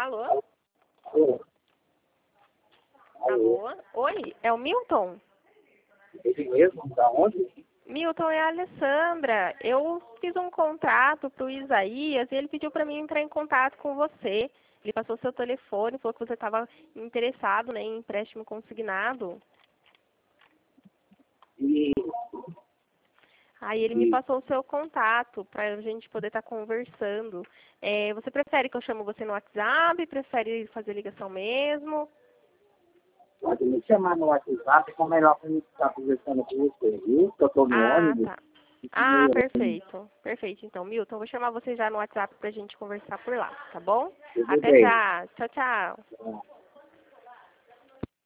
Alô? Alô? Alô? Oi, é o Milton? Ele mesmo? Da onde? Milton, é a Alessandra. Eu fiz um contrato para o Isaías e ele pediu para mim entrar em contato com você. Ele passou seu telefone, falou que você estava interessado, né, em empréstimo consignado. E, Aí ele me passou o seu contato para a gente poder estar conversando. Você prefere que eu chame você no WhatsApp? Prefere fazer ligação mesmo? pode me chamar no WhatsApp, que é melhor para mim estar conversando com você, viu? Que eu estou no Ah, ônibus. tá. Ah, perfeito. Perfeito. Então, Milton, eu vou chamar você já no WhatsApp para a gente conversar por lá, tá bom? Tudo Até bem. já. Tchau, tchau. Tá.